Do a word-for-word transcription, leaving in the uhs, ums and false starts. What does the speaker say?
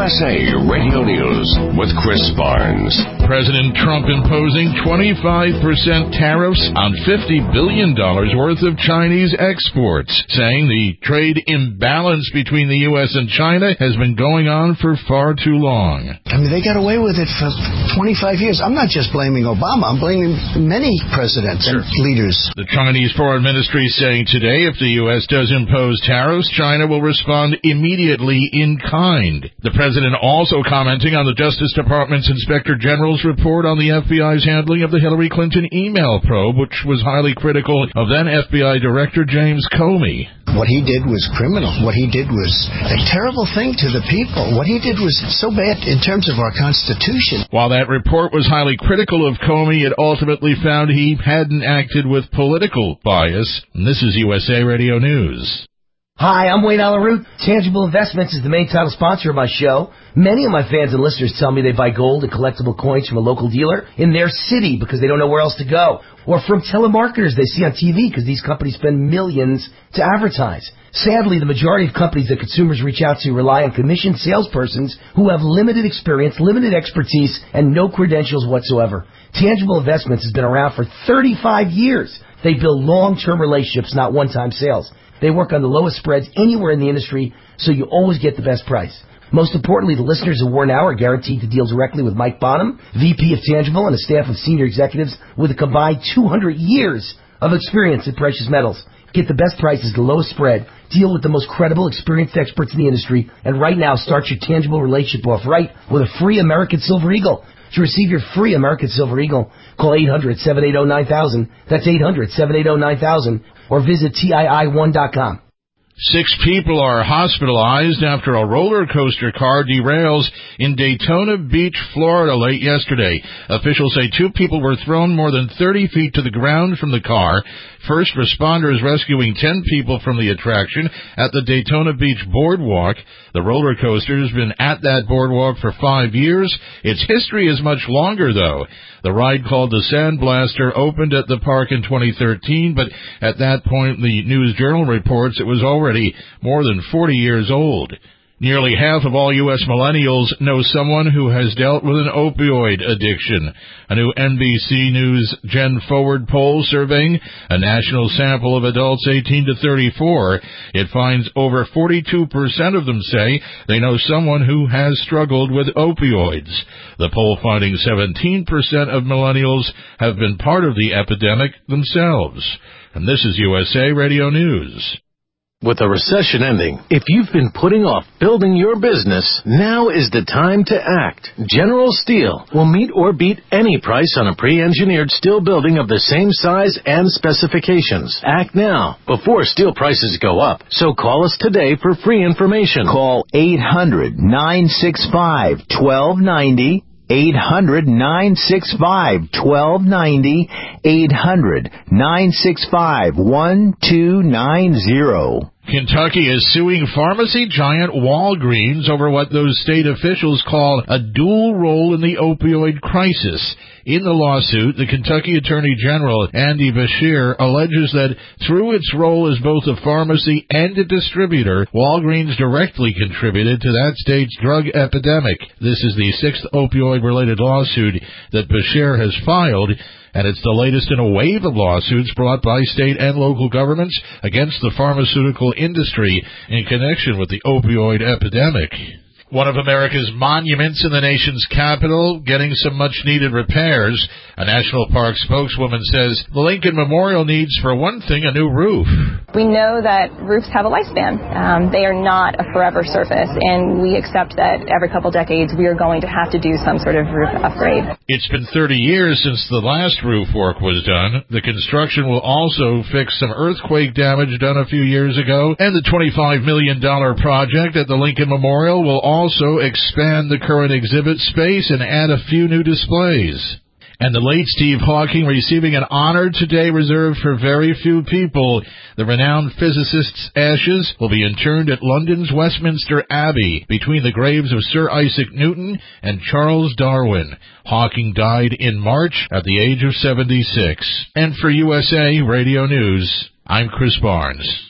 S A Radio News with Chris Barnes. President Trump imposing twenty-five percent tariffs on fifty billion dollars worth of Chinese exports, saying the trade imbalance between the U S and China has been going on for far too long. I mean, they got away with it for twenty-five years. I'm not just blaming Obama. I'm blaming many presidents and leaders. The Chinese Foreign Ministry saying today if the U S does impose tariffs, China will respond immediately in kind. The president also commenting on the Justice Department's Inspector General's report on the F B I's handling of the Hillary Clinton email probe, which was highly critical of then F B I Director James Comey. What he did was criminal. What he did was a terrible thing to the people. What he did was so bad in terms of our Constitution. While that report was highly critical of Comey, it ultimately found he hadn't acted with political bias. And this is U S A Radio News. Hi, I'm Wayne Allen Root. Tangible Investments is the main title sponsor of my show. Many of my fans and listeners tell me they buy gold and collectible coins from a local dealer in their city because they don't know where else to go. Or from telemarketers they see on T V because these companies spend millions to advertise. Sadly, the majority of companies that consumers reach out to rely on commissioned salespersons who have limited experience, limited expertise, and no credentials whatsoever. Tangible Investments has been around for thirty-five years. They build long-term relationships, not one-time sales. They work on the lowest spreads anywhere in the industry, so you always get the best price. Most importantly, the listeners of War Now are guaranteed to deal directly with Mike Bonham, V P of Tangible, and a staff of senior executives with a combined two hundred years of experience in precious metals. Get the best prices, the lowest spread, deal with the most credible, experienced experts in the industry, and right now start your Tangible relationship off right with a free American Silver Eagle. To receive your free American Silver Eagle, call eight hundred, seven eight zero, nine thousand. That's eight hundred, seven eight zero, nine thousand. Or visit T I I one dot com. Six people are hospitalized after a roller coaster car derails in Daytona Beach, Florida late yesterday. Officials say two people were thrown more than thirty feet to the ground from the car. First responders rescuing ten people from the attraction at the Daytona Beach Boardwalk. The roller coaster has been at that boardwalk for five years. Its history is much longer, though. The ride, called the Sandblaster, opened at the park in twenty thirteen, but at that point, the News Journal reports it was already more than forty years old. Nearly half of all U S millennials know someone who has dealt with an opioid addiction. A new N B C News Gen Forward poll surveying a national sample of adults eighteen to thirty-four. It finds over forty-two percent of them say they know someone who has struggled with opioids. The poll finding seventeen percent of millennials have been part of the epidemic themselves. And this is U S A Radio News. With the recession ending, if you've been putting off building your business, now is the time to act. General Steel will meet or beat any price on a pre-engineered steel building of the same size and specifications. Act now, before steel prices go up. So call us today for free information. Call eight hundred, nine six five, one two nine zero. eight hundred, nine six five, one two nine zero. eight hundred, nine six five, one two nine zero. Kentucky is suing pharmacy giant Walgreens over what those state officials call a dual role in the opioid crisis. In the lawsuit, the Kentucky Attorney General, Andy Beshear, alleges that through its role as both a pharmacy and a distributor, Walgreens directly contributed to that state's drug epidemic. This is the sixth opioid-related lawsuit that Beshear has filed, and it's the latest in a wave of lawsuits brought by state and local governments against the pharmaceutical industry in connection with the opioid epidemic. One of America's monuments in the nation's capital getting some much-needed repairs. A National Park spokeswoman says the Lincoln Memorial needs, for one thing, a new roof. We know that roofs have a lifespan. Um, they are not a forever surface, and we accept that every couple decades we are going to have to do some sort of roof upgrade. It's been thirty years since the last roof work was done. The construction will also fix some earthquake damage done a few years ago, and the twenty-five million dollars project at the Lincoln Memorial will also also expand the current exhibit space and add a few new displays. And the late Steve Hawking receiving an honor today reserved for very few people. The renowned physicist's ashes will be interred at London's Westminster Abbey between the graves of Sir Isaac Newton and Charles Darwin. Hawking died in March at the age of seventy-six. And for U S A Radio News, I'm Chris Barnes.